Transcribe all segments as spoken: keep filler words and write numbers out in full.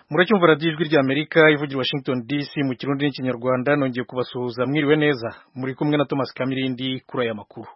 Muracyumva radiyo ijwi ry'Amerika ivugira Washington D C mu kirundi n'ikinyarwanda. Nongeye kubasuhuza, mwiriwe neza, muri kumwe na Thomas Kamirindi kuri aya makuru.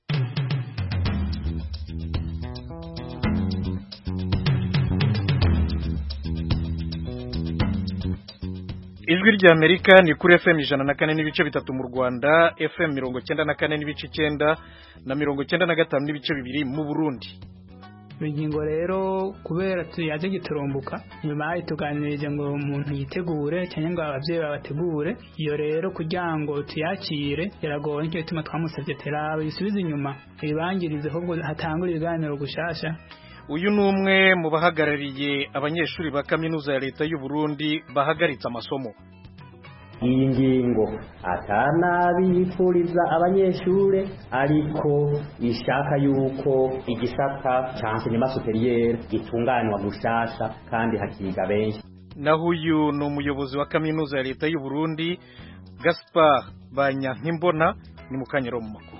Ijwi ry'Amerika ni kuri F M ijana na kane n'ibice bitatu mu Rwanda, F M mirongo cyenda na kane n'ibice icyenda na mirongo cyenda na gatanu n'ibice bibiri mu Burundi. Ingingo rero kubera tuyaje giturumbuka nyuma y'ituganirije ngo umuntu yitegure cyane ngo abavyeyi babategure iyo rero kugira ngo tuyakire yaragoye cyo bituma twamusavye terabe yisubiza inyuma ibangirize ahubwo hatangura ibiganiro gushasha. Uyu numwe mu bahagarariye abanyeshuri ba kaminuza ya leta y'u Burundi bahagaritse amasomo. Iyi ngingo atanabifuriza abanyeshure ariko ishaka yuko igisata cy'enseignement supérieur gitunganywa gushasha kandi hakiga benshi. Naho uyu ni umuyobozi wa kaminuza ya leta y'u Burundi Gaspard Banyankimbona, ni mukanyero mu makuru.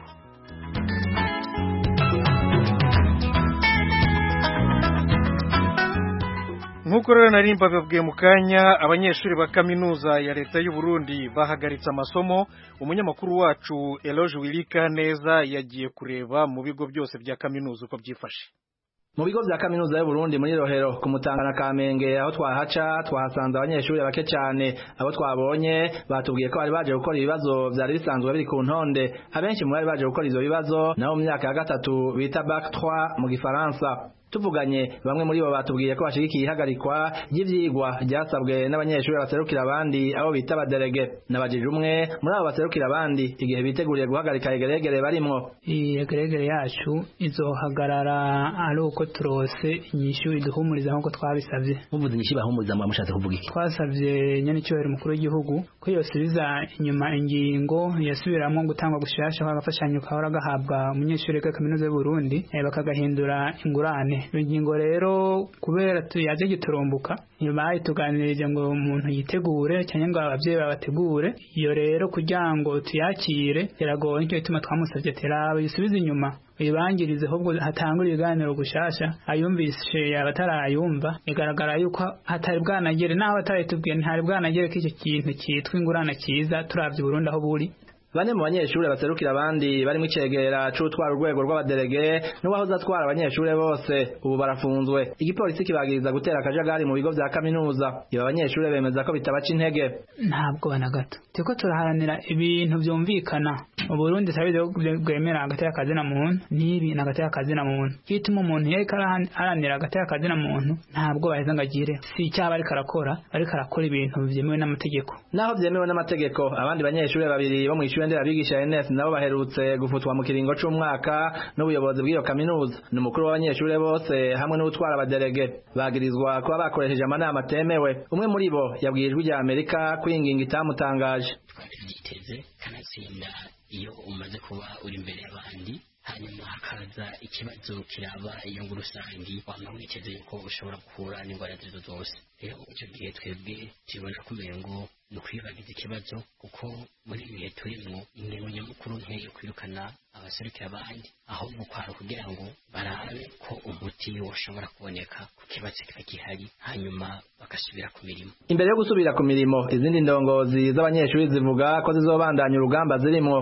Nkuko rero nari mbababwiye mu kanya, abanyeshuri ba kaminuza ya leta y'u Burundi bahagaritse amasomo. Umunyamakuru wacu Eloge Wilika neza yagiye kureba mu bigo byose bya kaminuza uko byifashe. Mu bigo bya kaminuza y'u Burundi muri Rohero ku Mutanga na Kamenge aho twahaca twahasanze abanyeshuri bake cyane. Abo twabonye batubwiye ko bari baje gukora ibibazo byari bisanzwe biri ku ntonde. Abenshi mu bari baje gukora izo bibazo nabo mu myaka ya gatatu bita bac trois mu Gifaransa. Tuvuganye bamwe muri bo batubwiye ko bashigikiye ihagarikwa ry'ivyigwa ryasabwe n'abanyeshuri baserukira abandi abo bita abaderege. Nabajije umwe muri abo baserukira abandi igihe biteguriye guhagarika egeregere barimwo. Iyi egeregere yacu izohagarara ari uko turose inyishu iduhumuriza nk'uko twabisavye. Muvuze inyishu bahumuriza mwa mushatse kuvuga iki? Twasavye nyene cyubahiro mukuru w'igihugu ko yosubiza inyuma ingingo yasubiramwo gutangwa gushasha kw'agafashanyo kahora gahabwa umunyeshuri wa kaminuza y'u Burundi bakagahindura ingurane. Ingingo rero kubera tuyaje giturumbuka nyuma y'ituganirije ngo umuntu yitegure cyane ngo abavyeyi babategure iyo rero kugira ngo tuyakire yaragoye cyo bituma twamusavye terabe yisubiza inyuma ibangirize ahubwo hatangura ibiganiro gushasha. Ayumvise abatarayumva igaragara yuko hatari bwanagere naho bataritubwiye ntari bwanagere ko icyo kintu cyitwa ingurana cyiza turavye Burundi aho buri. Bane mu banyeshuri baserukira abandi bari mu cegera c'utwara urwego rw'abaderege n'uwahoze atwara abanyeshuri bose ubu barafunzwe. Igipolisi kibagiriza gutera akajagari mu bigo vya kaminuza. Iba abanyeshuri bemeza ko bitabaca intege. Ntabwo bana gato tiko turaharanira ibintu byumvikana. Mu Burundi sabize gwemera hagati y'akazi na muntu nibi na hagati y'akazi na muntu kituma umuntu yeka haranira hagati y'akazi na muntu ntabwo baheza ngagire si cyaba ari karakora ari karakora ibintu byemewe n'amategeko. Naho byemewe n'amategeko abandi banyeshuri babiri bo mu ndera bigisha N S nabo baherutse gufutwa mu kiringo c'umwaka n'ubuyobozi bw'iyo kaminuza. Ni umukuru w'abanyeshuri bose hamwe n'utwara abaderege bagirizwa kuba bakoresheje amanama atemewe. Umwe muri bo yabwiye ijwi rya Amerika ko ingingo itamutangaje. Twiteze kanatsinda iyo umaze kuba uri imbere y'abandi hanyuma hakaza ikibazo kiraba inyungu rusangi wama witeze yuko ushobora gukura n'ingwara zizo zose. Rero icyo gihe twebwe tubona kumenya ngo ni ukwibagiza ikibazo kuko muri ibihe turimo ingingo nyamukuru nkeyo kwirukana abaserukira abandi ahubwo kwara kugira ngo barabe ko umuti woshobora kuboneka ku kibazo kiba gihari hanyuma bagasubira ku mirimo. Imbere yo gusubira ku mirimo izindi ndongozi z'abanyeshuri zivuga ko zizobandanya urugamba zirimo.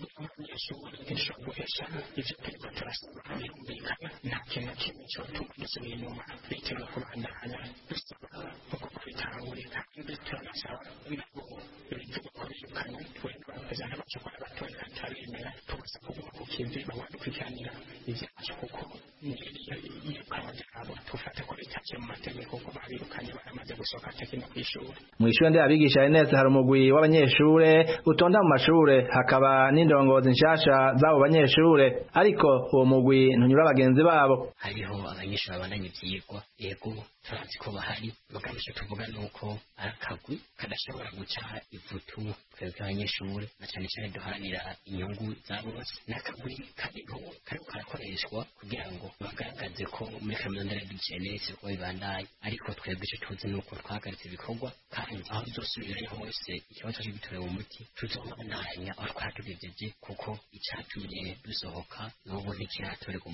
Mu ishure ndera bigisha N S hari umugwi w'abanyeshure utonda mu mashure hakaba n'indongozi nshasha z'abo banyeshure ariko uwo mugwi ntunyura abagenzi babo. Hariho abanyeshure babandanya ivyigwa yego turazi ko bahari mugamije tuvuga nuko arakagwi kadashobora guca ivutu twebwe abanyeshure na cyane cyane duharanira inyungu zabo bose n'akagwi kariho kariko karakoreshwa kugira ngo bagaragaze ko muri kaminuza ya N S ko bibandaye ariko twebwe icyo tuzi nuko twahagaritse ibikorwa kandi aho dusubira hose ikibazo cyo gitorewe umuti tuzobandanya aho twatugejeje kuko icyatumye dusohoka n'ubu ntikiratorerwa umuti.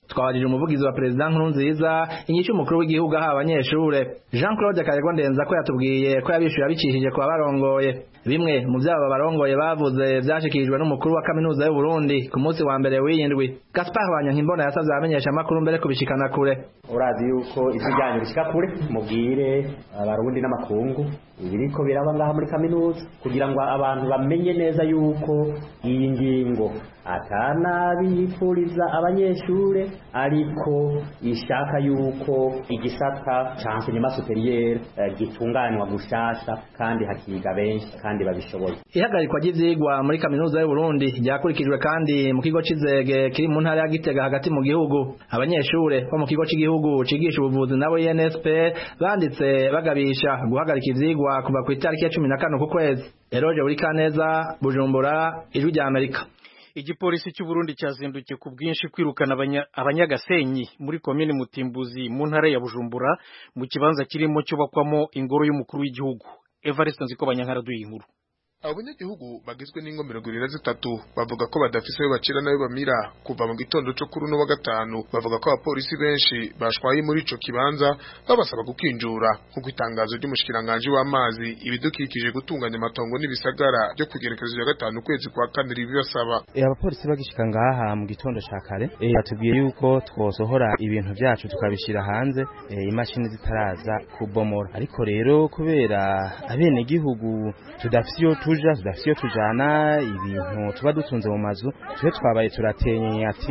twabajije umuvugizi wa President Nkurunziza inyishu umukuru w'igihugu aha abanyeshure. Jean Claude Kayirwa Ndenza ko yatubwiye ko yabishyura bicishije kwa barongoye. Bimwe mu byabo barongoye bavuze byashikirijwe n'umukuru wa kaminuza y'u Burundi ku munsi wa mbere w'iyindwi. Gaspard Banyankimbona yasavye abamenyesha makuru mbere kubishikana kure. Urazi yuko ibijyanye bishika kure mubwire abarundi n'amakungu ibiriko biraba ngaha muri kaminuza kugira ngo abantu bamenye neza yuko iyi ngingo atana bifuriza abanyeshure ariko ishaka yuko igisata chance nyuma superieur uh, gitunganywa gushasha kandi hakiga benshi kandi babishoboye. Ihagarikwa ry'ivyigwa muri kaminuza y'u Burundi ryakurikijwe kandi mu kigo c'izege kiri mu ntara ya Gitega hagati mu gihugu. Abanyeshure bo mu kigo c'igihugu cigisha ubuvuzi nabo I N S P banditse bagabisha guhagarika ivyigwa kuva ku itariki ya cumi na kane ku kwezi. Eroje Urikaneza, Bujumbura, Ijwi rya Amerika. Igipolisi cy'u Burundi cyazindukiye ku bwinshi kwirukana abanyagasenyi muri komine Mutimbuzi mu ntara ya Bujumbura mu kibanza kirimo cyubakwamo ingoro y'umukuru w'igihugu. Evariste Nzikobanyankara duyi inkuru. Abanyagihugu bagizwe n'ingo mirongo irindwi na zitatu bavuga ko badafise ayo bacira nayo bamira kuva mu gitondo cyo kuri uno wa gatanu. Bavuga ko abapolisi benshi bashwaye muri ico kibanza babasaba gukinjura nkuko itangazo ry'umushikiranganje w'amazi ibidukikije gutunganya amatongo n'ibisagara byo kugerekezo ya gatanu kwezi kwa kane ribasaba. E abapolisi bagishika ngaha mu gitondo ca kare e yatubwiye yuko twosohora ibintu byacu tukabishira hanze e, imashini zitaraza kubomora. Ariko rero kubera abene gihugu tudafisiyo tuja tudafisiyo tujana ibintu tuba dutunze mu mazu twe twabaye turatenye ati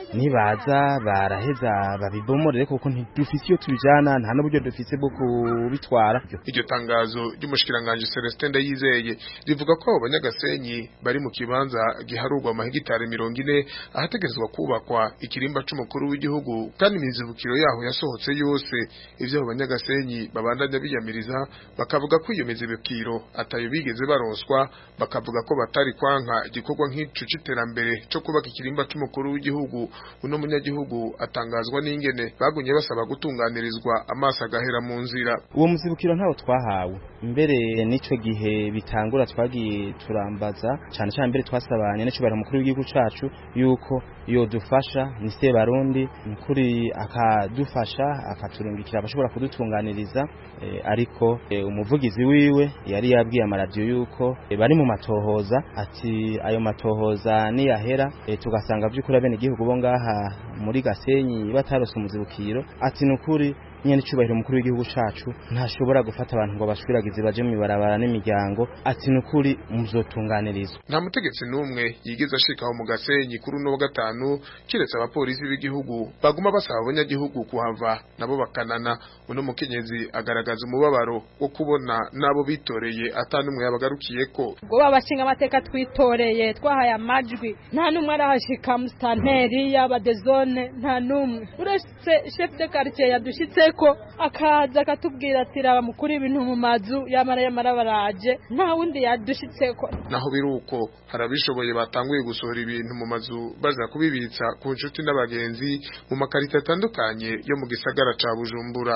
nibaza baraheza babibomorere kuko ntidufisiyo tujana nta n'uburyo dufise bwo kubitwara. Iryo tangazo ry'umushikiranganje Celestin Ndayizeye rivuga ko abo banyagasenyi bari mu kibanza giharurwa mu hegitari mirongo ine ahategerezwa kubakwa ikirimba c'umukuru w'igihugu kandi imizibukiro yaho yasohotse yose. Ivyo abo banyagasenyi babandanya biyamiriza bakavuga ko iyo mizibukiro atayo bigeze baronswa, bakavuga ko batari kwanka igikorwa nk'ico c'iterambere cyo kubaka ikirimba c'umukuru w'igihugu. Uno munyagihugu atangazwa n'ingene bagunye basaba gutunganirizwa amaso agahera mu nzira. Uwo muzibukiro ntawo twahawe, mbere nico gihe bitangura twagiye turambaza cyane cyane mbere twasabanye n'icyo bari mukuru w'igihugu cacu yuko yo dufasha ni se barundi mukuri akadufasha akaturungikira abashobora kudutunganiriza e, ariko e, umuvugizi wiwe yari yabwiye amaradiyo yuko e, bari mu matohoza ati ayo matohoza ni yahera e, tugasanga by'ukuri abene igihugu bo ngaha muri Gasenyi batarose umuzibukiro ati nukuri nyene cyubahiro mukuru w'igihugu cacu ntashobora gufata abantu ngo bashwiragize baje mu barabara n'imiryango ati nukuri muzotunganirizwa. Nta mutegetsi numwe yigeze ashikaho mu Gasenyi kuri uno wa gatanu kiretse abapolisi b'igihugu baguma basaba abanyagihugu kuhava nabo bakanana. Uno mukenyezi agaragaza umubabaro wo kubona nabo bitoreye atanumwe yabagarukiyeko. Ngo babashinga amateka twitoreye twahaye amajwi nta numwe arahashika mustanteri y'abadezone nta numwe uretse chef de quartier yadushitse ko akaza akatubwira ati raba mukuri ibintu mu mazu yamara yamara baraje nta wundi yadushitseko. Naho biruko harabishoboye batanguye gusohora ibintu mu mazu baza kubibitsa ku nshuti n'abagenzi mu makarita atandukanye yo mu gisagara ca Bujumbura.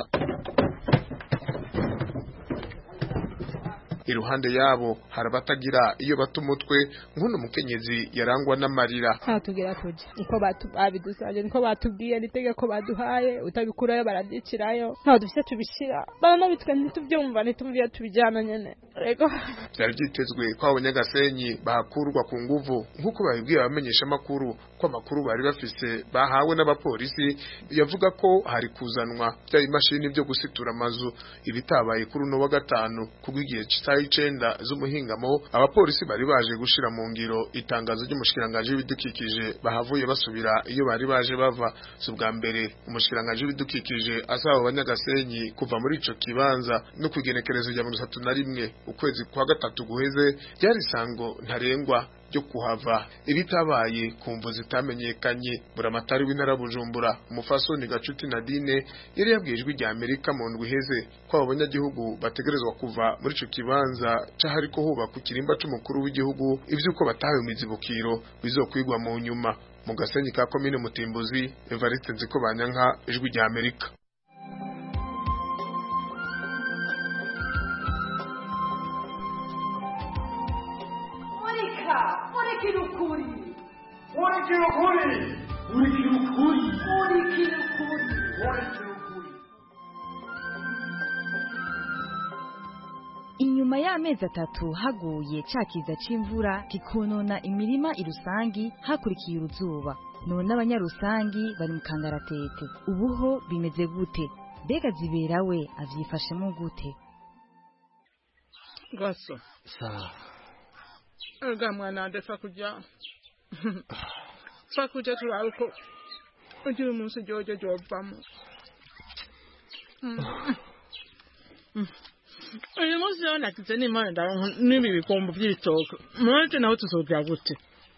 Iruhande yabo harabatagira iyo batumutwe nkuno mukenyezi yarangwa n'amarira. Ha tugira tuje niko batubabidusanje niko batubwiye nitegeko baduhaye utabikurayo baradicirayo nta dufite tubishira bana bitwe ntitubyumva nitumviye tubijana nyene rego. Byari byitezwe ko abanyagasenyi bakurwa ku nguvu nkuko babibwiye abamenyesha makuru ko amakuru bari bafise bahawe n'abapolisi yavuga ko hari kuzanwa bya imashini byo gusitura amazu ibitabaye kuri uno wa gatanu kubwigiye icenda z'umuhingamo. Abapolisi bari baje gushira mu ngiro itangazo ry'umushikiranganje w'ibidukikije bahavuye basubira iyo bari baje bava. Subwa mbere umushikiranganje w'ibidukikije asaba abanyagasenyi kuva muri ico kibanza no kugenekerezo rya mirongo itatu na rimwe ukwezi kwa gatatu guheze ryari sango ntarengwa ryo kuhava ibitabaye kumvo zitamenyekanye. Buramatari w'intara Bujumbura umufasoni Gacuti Nadine yari yabwijwe rya Amerika mu ndwi heze ko abanyagihugu bategerezwa kuva muri ico kibanza cahari ko huba ku kirimba c'umukuru w'igihugu ivyuko batahawe imizibukiro bizokwigwa mu nyuma. Mu Gasenyi ka komine Mutimbuzi, Evariste Nzikobanyanka, Ijwi rya Amerika. Monica, Monica Kirukuri. Monica Kirukuri. urikira ukuri urikira ukuri urikira ukuri. Inyuma y'amezi atatu haguye ca kiza c'imvura kikonona imirima irusangi hakurikiye uruzuba, none abanyarusangi bari mu kangaratete. Ubuho bimeze gute? Mbega Zibera we avyifashemo gute? Gaso sawa ega mwana ndefa kuja fa kuja turabe ko ugira umunsi jojo jovamo. Uyu munsi rero nagize n'Imana ndaronka n'ibi bikombo by'ibitoke. Mwaje naho tuzobya gute?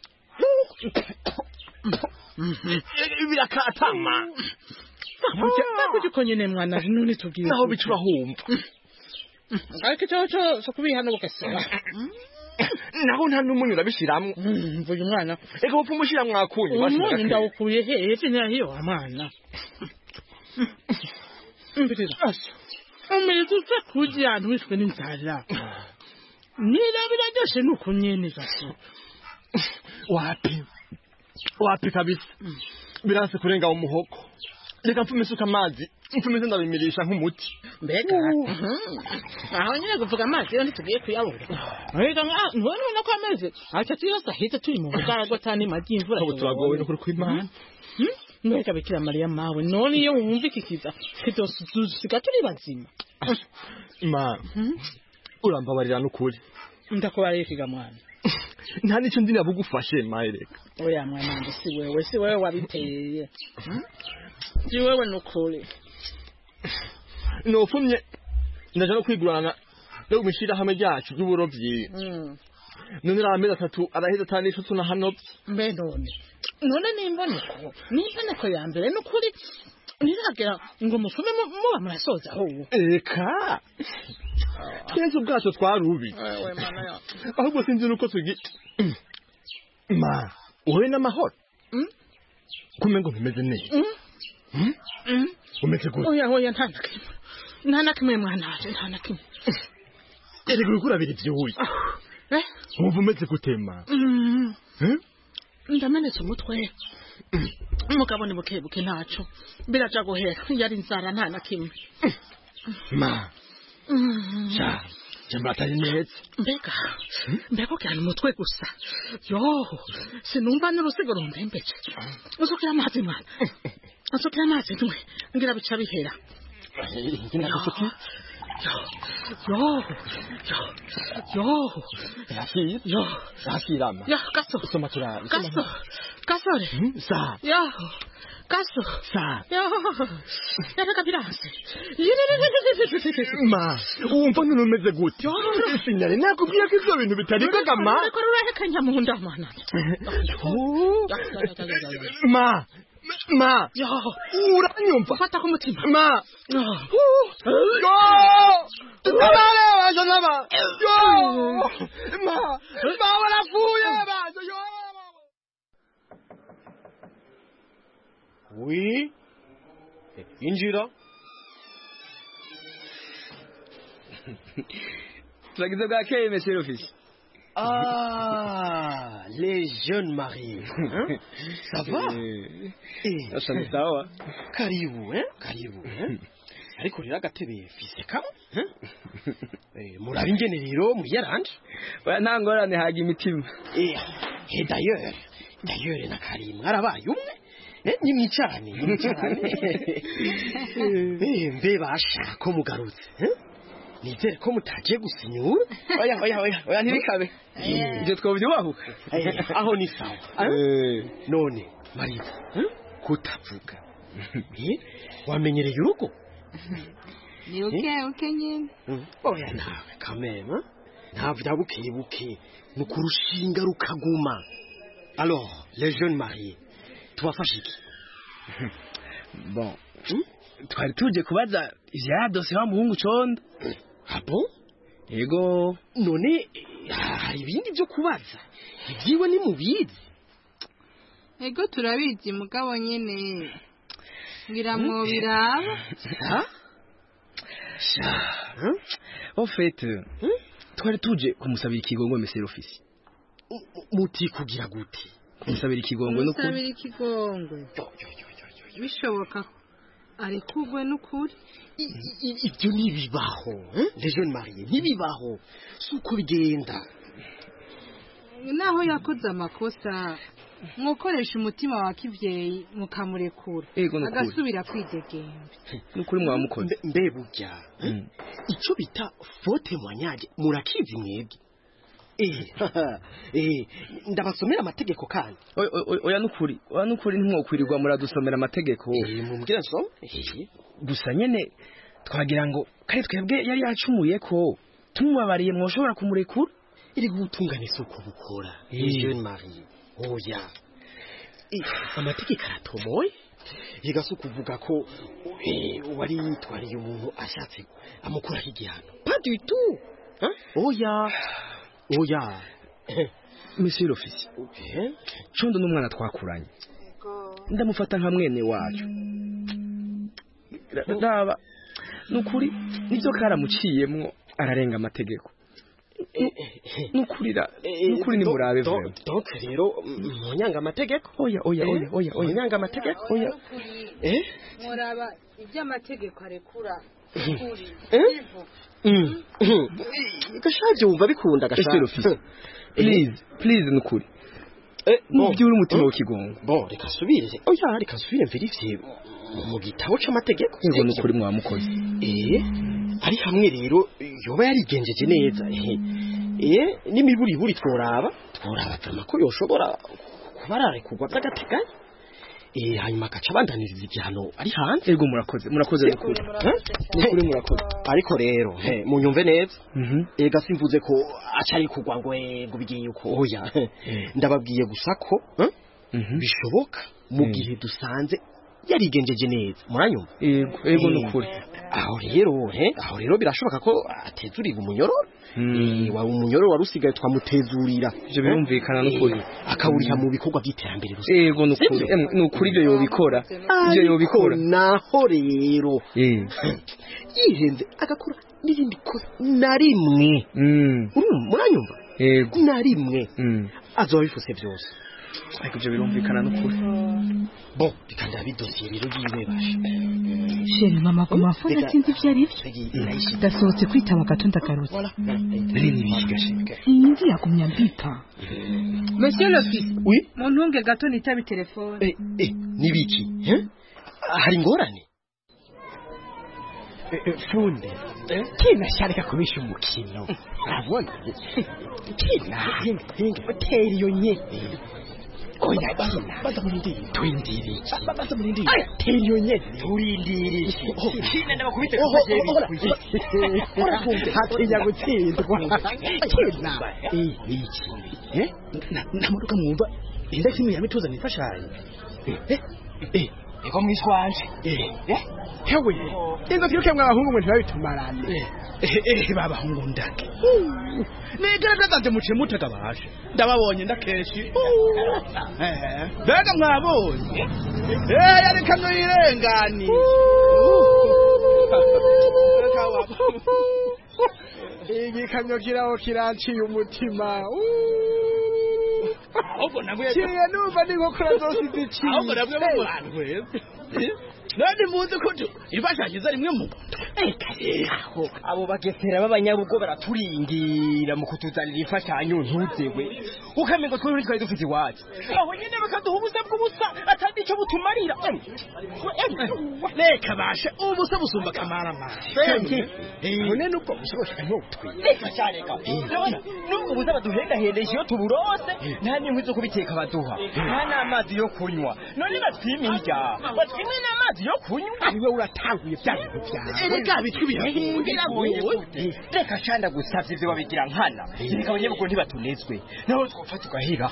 Birakatama. Nakuja ko nyene mwana none tugiye. Naho bicura humva. Ariko cyo cyo so kubihana bukasera. Naho nta n'umunyu urabishiramwe. Mvuye umwana. Eka upfa umushiramwe akunyu. Umunyu ndawukuye he ese hiyo amana. Mbitira. Umeze tutse kuja ahantu wishwe n'inzara. Nira biraryoshe nuko nyene gaso. Wapi? Wapi kabisa. Biranse kurenga umuhoko. Reka mfume suka amazi. Mfume ndabimirisha nk'umuti. Mbega. Aho nyine kuvuga amazi yo ntitugiye kuyabura. Reka none nako ameze. Acha tuyose ahita turi mu bugarago tani magi imvura. Abo turagowe no kuri kw'Imana. Mweka Bikira Mariya mawe none iyo wumva ikikiza kitosuzuka turi bazima. Ma. Urambabarira n'ukuri. Ndakubarira kiga mwana. Nta nicyo ndi nabugufashe maereka. Oya mwana ndi si wewe si wewe wabiteye. Si wewe n'ukuri. Nofumye ndaje no kwigurana no gumishira hamwe ryacu by'uburovyi. Mm. None rameza atatu araheza atani ishutu na hano. Mbe none. None nimboneko. Nimboneko ya mbere n'ukuri. Niragera ngo mufume muba murasoza aho. Eka. Twese ubwacu twarubi. Ewe mana ya. Ahubwo sinzi nuko tugi. Ma, wowe n'amahoro. Mm? Kumengo bimeze neza. Mm? Mm? Mm? Umeze gute? Oya oya ntanakimwe. Ntanakimwe mwana waje ntanakimwe. Erega urikura biri byuye. Eh? Wumva umeze gutema. Mm. Eh? Ndamenetse umutwe. Umugabo ni buke buke ntaco. Biraja guhera yari nzara ntanakimwe. Ma. Sha, jamba atari neza. Mbega. Mbega cyane umutwe gusa. Yo, sinumva n'urusigo rumbembeje. Uzokira amazi mwana. Uzokira amazi ntwe. Ngira bica bihera. Ngira gusuki. Yo. Yo. Yo. Yafi. Yo. Yafi rama. Ya, kaso. Soma tura. Kaso. Kasore. Sa. Yo. Kaso. Sa. Yo. Yaraka biranse. Ma, umva none umeze gute? Sinyari nakubwiye ko ivyo bintu bitari kagama. Ko rurahekanya mu nda mana. Ma. Ma. Yo. Uranyumva? Fata ku mutima. Ma. Yo. Tabare bajana ba. Yo. Ma. Ma warafuye baje yo. Oui. Injira. Turagize bwakeye monsieur l'office. Ah, les jeunes mariés. Hein? Ça va? Eh, ça va sawa. Karibu, hein? Karibu, hein? Ariko rira gatebe fisika? Hein? Eh, murabi ingene rero muyaranje? Oya ntangorane haga imitima. Eh, et d'ailleurs, d'ailleurs na Karim arabaye umwe. Eh, nimwicarane, nimwicarane. Eh, mbe basha ko mugarutse, hein? Nizere ko mutagiye gusinyura. Oya oya oya oya ntibikabe. Ibyo twobyubahuka. Aho ni sawa. Eh, none Marita, hein? Kutavuga. Eh, wamenyereye urugo? Ni okay okay nyine. Oya nawe kamema. Ntabwo buke buke nukurushinga rukaguma. Alors, les jeunes mariés, tubafashe iki? Bon. Twari tuje kubaza ivya dose wa muhungu condo. Ah bon? Yego, none hari ibindi byo kubaza. Ibyiwe ni mubizi. Ego turabizi mugabo nyene. Ngira mwo biraba. Ha? Sha. En fait, twari tuje kumusabira ikigongo monsieur l'office. Muti kugira gute? kumusabira ikigongwe n'ukuri kumusabira ikigongwe bishoboka arekugwe n'ukuri ibyo ntibibaho Jeune Marie ntibibaho suko bigenda naho yakoze amakosa mwokoresha umutima wa kivyeyi mukamurekura agasubira kwidegembya n'ukuri mwamukoze mbe burya ico bita faute moignage murakizi mwebwe eh eh ndabasomera amategeko kandi oya n'ukuri oya n'ukuri ntimwokwirirwa muradusomera amategeko mumbwira so gusa nyene twagira ngo kare twebwe yari yacumuye ko tumubabariye mwoshobora kumurekura iri gutungana isuku bukora Jeune Marie oya amategeko aratomoye yigase kuvuga ko wari yitwariye umuntu ashatse amukuraho igihano pas du tout oya oya monsieur l'officier condo n'umwana twakuranye ndamufata nka mwene wacu raba nukuri nibyo karamuciyemwo ararenga amategeko nukurira nukuri ni murabe vuba donc rero munyanga amategeko oya oya oya oya oya munyanga amategeko oya eh muraba iby'amategeko arekura kuri gashaje wumva bikunda gashaje please please nukuri eh mubyura umutima w'ikigongo bo reka subire oya reka subire verifie mu gitabo c'amategeko ngo nukuri mwamukoze eh ari hamwe rero yoba yarigenjeje neza eh n'imiburi buri tworaba tworaba tama ko yoshobora kubarare kugwa by'agateganyo eh hanyuma akaca abandaniriza igihano ari hanze ego murakoze murakoze n'ukuri n'ukuri murakoze ariko rero he munyumve neza ega simvuze ko acari kugwa ngo ego bigiye uko oya ndababwiye gusa ko bishoboka mu gihe dusanze yarigenjeje neza muranyumva ego ego n'ukuri aho rero he aho rero birashoboka ko atezurira umunyororo eh wa umunyororo warusigaye twamutezurira ivyo birumvikana n'ukuri akawuriha mu bikorwa by'iterambere rusange ego n'ukuri n'ukuri ibyo yobikora ibyo yobikora naho rero yihenze agakora n'ibindi kosa na rimwe muranyumva ego na rimwe azobifuse byose ariko ibyo birumvikana n'ukuri bon bikanda bidosiye rero yiwe basha sheri mama ku mafone sinzi ibyo ari byo dasohotse kwitaba gatunda karoti nari nibishigashika sinzi yakumya mbipa monsieur le fils oui muntunge gato nitabi telefone eh eh nibiki eh hari ngorane funde kina sharika kubisha umukino urabona kina hoteli yo nye oya kina baza murindiri twindiri baza murindiri hoteli yo nye turindiri kina ndabakubite kujeje hatinya gutsindwa kina eh iki eh namuruka mwumva inda kimwe yamituza nifashanye eh eh eko mwiswanje eh eh hewe ingo tiruke mwabahungu mwe ntibabitumarane eh eh babahungu ndake negerageza nje muce mutakabasha ndababonye ndakeshi eh bega mwabonye eh yari kamyo irengani iyi kamyo kiraho kiranciye umutima ahubwo nabwe kiye numva niko kora zose ziciye ahubwo nabwe mu bantu wese nandi muzi ko ibashagiza rimwe mu aho abo bagesera b'abanyabugo baraturingira mu kutuzanira ifashanyo ntuzewe ukamengo twe twari dufite iwacu aho nyine bakaduha ubusa bw'ubusa atandi icyo butumarira reka bashe ubusa busumba kamara mara none nuko bushoboka ntutwi reka cyareka urabona nuko buza baduhenda hendesha iyo tuburose nta n'inkwi zo kubiteka baduha nta n'amazi yo kunywa none batwimirya batwimwe n'amazi yo kunywa ariwe uratanguye bya bintu byawe reka bitwi biragoye reka cyanda gusavye ibyo babigira nkana reka abanyabugo ntibatunezwe naho twopfa tugahira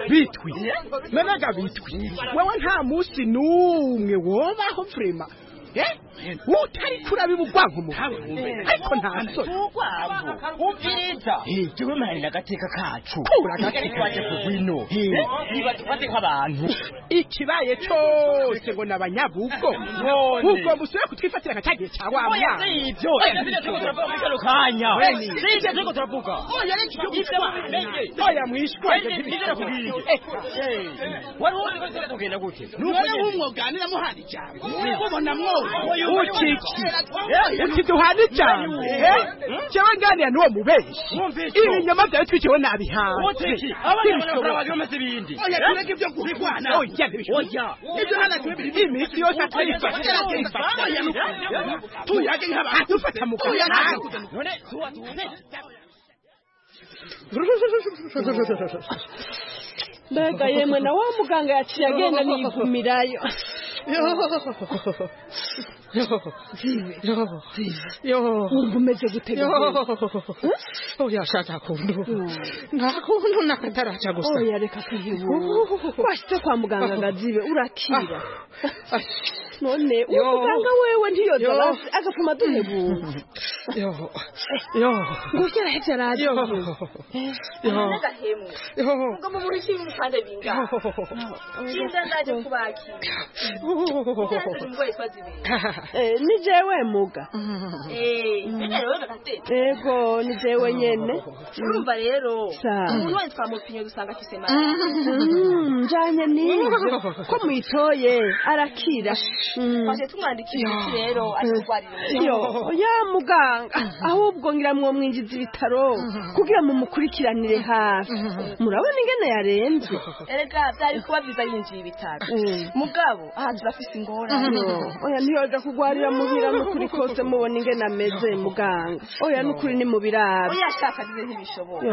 bitwi nanaga bitwi wewe nta musi numwe wobaho frema eh utari kurabi bugwanko mu ariko nta soni ugwabo ubiriza jewe mari nagateka kacu uragateka kwaje kugwino niba tufate nk'abantu ikibaye cyose ngo nabanyabugo ubwo musubire kutwifatira akagiye cyawa mwana ivyo ivyo kanya sije ziko turavuga oya reka icyo oya mwishwa ndizera kubiri wari wari ko tugenda gute nuko umwoganira muhana ijambo ubona mwoyo ukiki ukiduhana ijambo jewe nganira n'uwo mubeshi ibi nyama byawe twikiwe nabihanze abanyamaguru bagomeze ibindi oya tureke ibyo kurwana oya oya ibyo nana tubiri imiti yose atayifasha oya tuyage nk'abantu dufata mu kanya none tuwa tuwe mbega yemwe na wa muganga yaciye agenda niyigumirayo wumva umeze gutega oya shaka kundu nta kundu nakataraca gusa oya reka kwihebura washyize kwa muganga ngazibe urakira none uwo muganga wewe ntiyoza basi agapfuma duhebura ngutya arahetse araje n'agahemu ngo mu muri kimwe kandi binga kinda ndaje kubakira eh ni jewe muga eh nene wewe gatete ego ni jewe nyene urumva rero umuntu wese twamupinye dusanga afise mara njanye nivyo ko mwitoye arakira Kwaje tumwandikira rero atugwarira yo ya muganga ahubwo ngira mwo mwinjiza ibitaro kugira mu mukurikiranire hafi murabona ingene yarenze erega byari kuba biza yinjiye ibitaro mugabo aha turafise ingorane oya ntiyoza kugwarira muhira n'ukuri kose mubona ingene ameze muganga oya n'ukuri ni mu biraro oya shaka bize ntibishoboka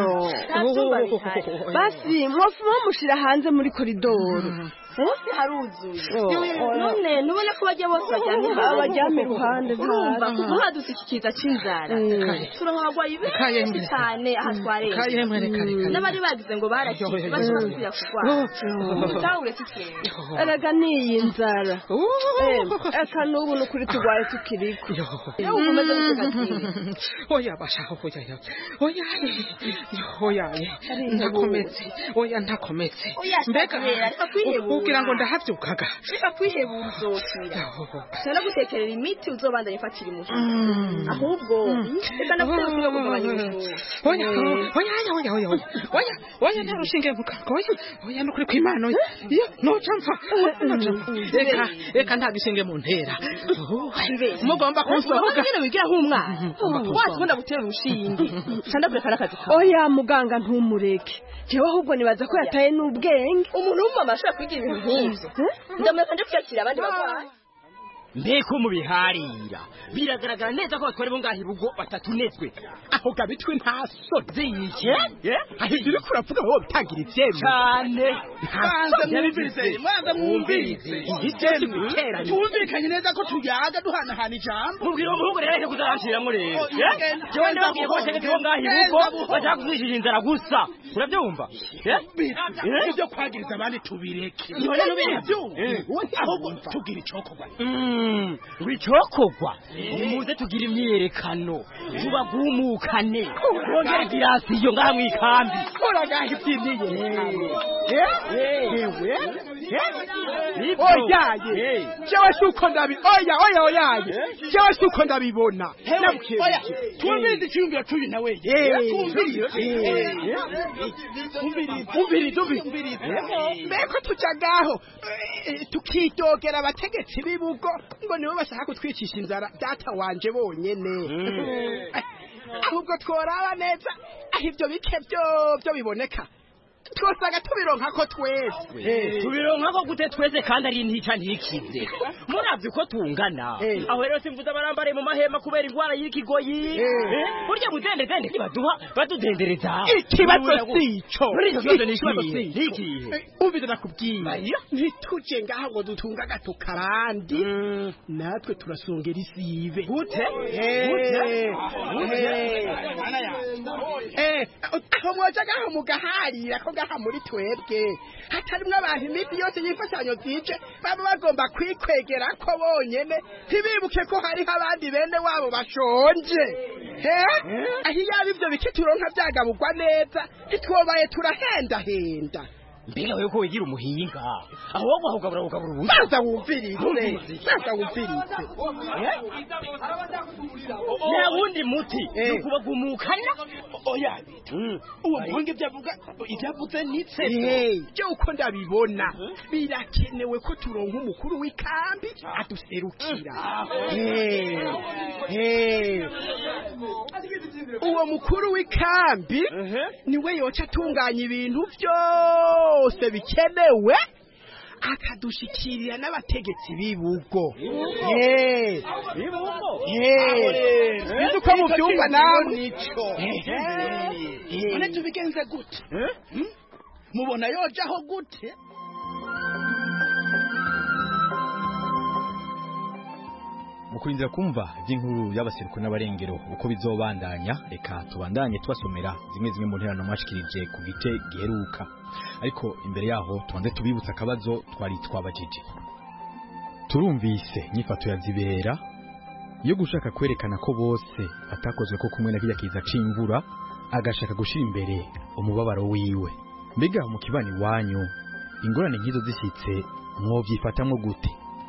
basi mwofuma mushira hanze muri koridoro bose haruzuye none nubona ko bajya bose bajyanye abajyame ruhande urumva kuko hadutse iki kiza c'inzara turahagwaye benshi cyane aha twarenge n'abari bagize ngo barakize bashobora kugwa utawure tukeye eraga niyi nzara eka n'ubu n'ukuri tugwaye tukiriko yo umeze guteka oya bashaka kujya oya oya ntakometse oya ntakometse mbega ariko kwihebura kugira ngo ndahavyukaga reka kwihebura uzokira cyane gutekerera imiti uzobandanye fatira imushi ahubwo reka ndakubwira ko kugabanya oya oya oya oya oya oya ntarushinge mukako oya oya nukuri kw'Imana iyo noca mfa reka reka ntagishinge mu ntera mugomba kunsohoka nyine wigira nk'umwana wakunda gutera urushinge cyane kure karakazi oya muganga ntumureke jewe ahubwo nibaza ko yataye n'ubwenge umuntu wumva amashaka kwigira ibintu nk'ivyo ndamureka nje kwiyakira abandi barwayi mbeko mu biharira biragaragara neza ko batware bo ngahi rugo batatunezwe aho gabitwe nta soni yike aho iri kuravuga wowe bitangira ivyema cyane mwanza mwumvirize mwanza mwumvirize igitera tumvikanye neza ko tuyaga duhana hana ijambo mubwira umuhungu rero kuzarashiramo rero jewe ndabwiye ko bashaka ko ngahi rugo bashaka kuzishije inzara gusa urabyumva ibyo kwagiriza abandi tubireke none nubizi ahubwo tugira icokorwa wicokogwa nimuze tugira imyerekano tubagumukane wongere girasiyo ngaha mwikambi uragaha ibyiniye yewe oyaye jewe suko ndabi oya oya oyaye jewe suko ndabibona oya twumvirize icyumviro turi nawe twumvirize twumvirize mbeko tujagaho tukidogera abategetsi b'ibugo ngo nibo bashaka kutwicisha inzara data wanje bonyene ahubwo tworaba neza aho ibyo bike byo byo biboneka twosaga tubironka ko twese tubironka ko gute twese kandi ari ntica ntikize muravye ko tungana aho rero simvuze abarambare mu mahema kubera ingwara y'ikigoyi burya budende dende baduha badudendereza ikibazo sico ikibazo nikihe umvise nakubwira ntituje ngaho ngo dutunga gatukarandi natwe turasongera isive gute eh aho mwaja gaho mugaharira ko gaha muri twebwe hatarimwe abantu imiti yose y'imfashanyo zije baba bagomba kwikwegera ko bonyene ntibibuke ko hari abandi bene wabo bashonje eh aho yaba ivyo biki turonka byagaburwa neza ntitwobaye turahenda henda mbega wewe ko wigira umuhinga aho wagwa ukabura ukabura ubundi baza wumviritse baza wumviritse ya wundi muti ukubagumukana oya uwo muhange byavuga ibyavuze nitse cyo uko ndabibona birakenewe ko turonka umukuru w'ikambi aduserukira uwo mukuru w'ikambi niwe yoca atunganya ibintu byose bikenewe akadushikirira n'abategetsi bibugo eh bibugo eh bizi ko mu byumba namwe nico eh ane tubigenze gute mubona yojaho gute mukurinda kumva inkuru y'abaseruko n'abarengero uko bizobandanya reka tubandanye tubasomera zimwe zimwe mu nterano mwashikirije ku gice giheruka ariko imbere yaho tubanze tubibutsa akabazo twari twabajije turumvise nyifato ya Zibera yo gushaka kwerekana ko bose atakozwe ko kumwe na kijya kiza c'imvura agashaka gushira imbere umubabaro wiwe mbega mu kibani wanyu ingorane nkizo zishyitse mwovyifatamwo gute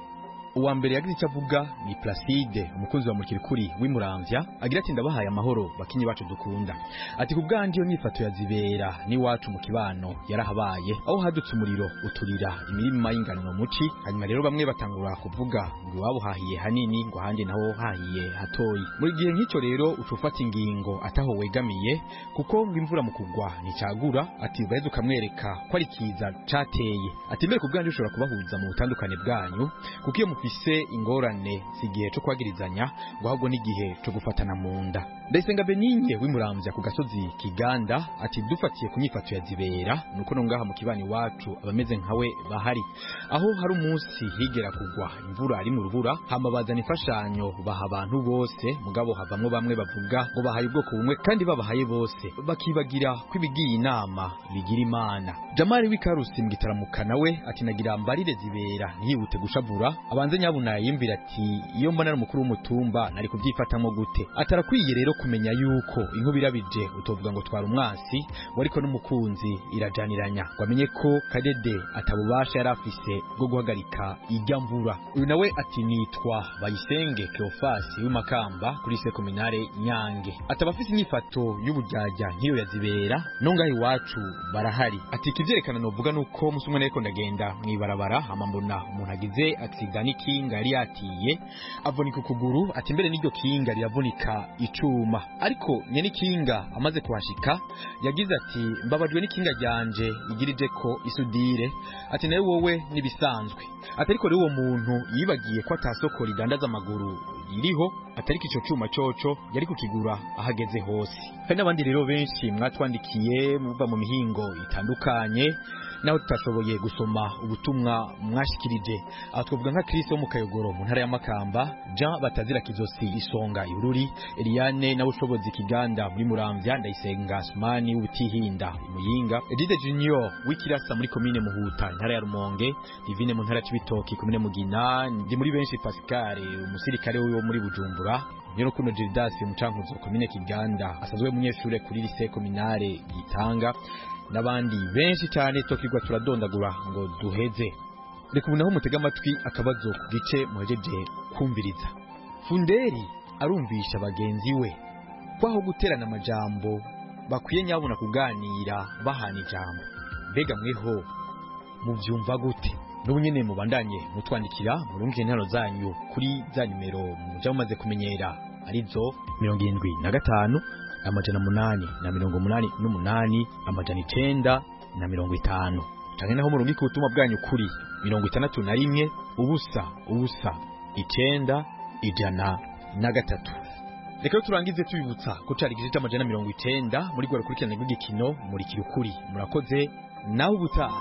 uwa mbere yagize icyo avuga ni Placide umukunzi wa Murikirikuri w'imuramvya agira ati ndabahaye amahoro bakinyi bacu dukunda ati kubganje yo nyifato ya Zibera ni wacu mu kibano yarahabaye aho hadutse umuriro uturira imirima y'ingano muci hanyuma rero bamwe batangura kuvuga ngo wabo hahiye hanini ngo hanje naho hahiye hatoyi muri gihe nk'icyo rero ucufata ingingo ataho wegamiye kuko ngo imvura mu kugwa nicagura ati baheze ukamwereka ko ari kiza cateye ati mbere kubganje ushobora kubahuza mu butandukane bwanyu kuko iyo fise ingorane sigihe cyo kwagirizanya ngo ahubwo n'igihe cyo gufatana mu nda Ndayisenga Beninye w'imuramvya ku gasozi Kiganda ati dufatiye ku nyifato ya Zibera nuko no ngaha mu kibani wacu abameze nkawe bahari aho hari umunsi higera kugwa imvura ari mu rubura hama bazana ifashanyo baha abantu bose mugabo havamwe bamwe bavuga ngo bahaye ubwoko bumwe kandi babahaye bose bakibagira kwibigiye inama bigira Imana Jamari w'Ikarusi mgitaramuka nawe ati nagira mbarire Zibera ntiyibute gushavura abanze nyabuna yimbira ati iyo mbona n'umukuru w'umutumba nari kubyifatamo gute atarakwiye rero kumenya yuko inkubirabije utovuga ngo twara umwansi wariko n'umukunzi irajaniranya gwamenye ko Kadede atabubasha yarafise bwo guhagarika ijya mvura uyu nawe ati nitwa Bayisenge Cleophas w'imakamba kuri se kominare Nyange atabafise inyifato y'ubujyajya nkiyo ya Zibera nonga iwacu barahari ati kivyerekana novuga nuko musumwe nariko ndagenda mwibarabara amambona umuntu agize accident n'ikinga yari yatiye avunika ukuguru ati mbere n'iryo kinga riravunika icuma ariko nyene kinga amaze kuhashika yagize ati mbabajwe n'ikinga ryanje igirije ko isudire ati nawe wowe nibisanzwe atariko rero uwo muntu yibagiye ko atasoko ridandaza amaguru iriho atariko ico cuma coco yari kukigura ahageze hose hari n'abandi rero benshi mwatwandikiye muva mu mihingo itandukanye naho tutashoboye gusoma ubutumwa mwashikirije aho twavuga nka Kristo mu Kayogoro mu ntara ya Makamba Jean Batazira Kizosi Isonga Ibururi Eliane na Bushobozi Kiganda muri Muramvya Ndayisenga Asmani ubutihinda Muyinga Edide Junior w'Ikirasa muri commune Muhuta ntara ya Rumonge Divine mu ntara ya Cibitoki commune Mugina ndi muri benshi Pascal umusirikare wo muri Bujumbura Nyorokuno Gildas mu Cankuzo commune Kiganda asazwe munyeshure kuri lycée communale Gitanga nabandi benshi cyane tokigwa turadondagura ngo duheze reka ubunaho mutega amatwi akabazo ku gice muhejeje kumviriza Funderi arumvisha bagenzi we kwaho guterana amajambo bakwiye nyabona kuganira bahana ijambo mbega mweho muvyumva gute n'ubu nyene mubandanye mutwandikira murungije intano zanyu kuri za nimero muja mumaze kumenyera arizo mirongo irindwi na gatanu amajana munani na mirongo munani n'umunani amajana icenda na mirongo itanu canke naho murungika ubutumwa bwanyu kuri mirongo itandatu na rimwe ubusa ubusa icenda ijana na gatatu reka turangize tubibutsa ko cari igice c'amajana mirongo icenda muri gwa rukurikirane rw'igikino muri kirukuri murakoze naho ubutaha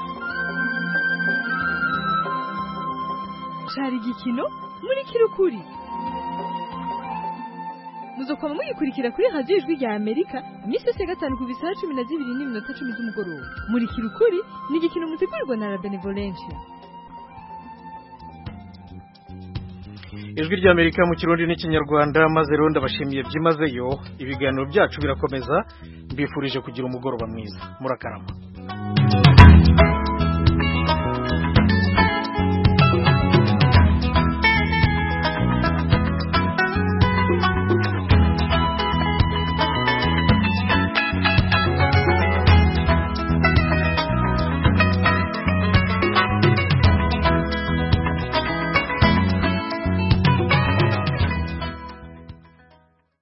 cari igikino muri kirukuri muzokoma mugikurikira kuri radio ijwi rya Amerika iminsi yose ya gatanu ku bisaha cumi na zibiri n'iminota cumi z'umugoroba. Murikira ukuri ni igikino mutegurirwa na La Benevolencia. Ijwi rya Amerika mu Kirundi n'ikinyarwanda, maze rero ndabashimiye byimazeyo. Ibiganiro byacu birakomeza, mbifurije kugira umugoroba mwiza. Murakarama.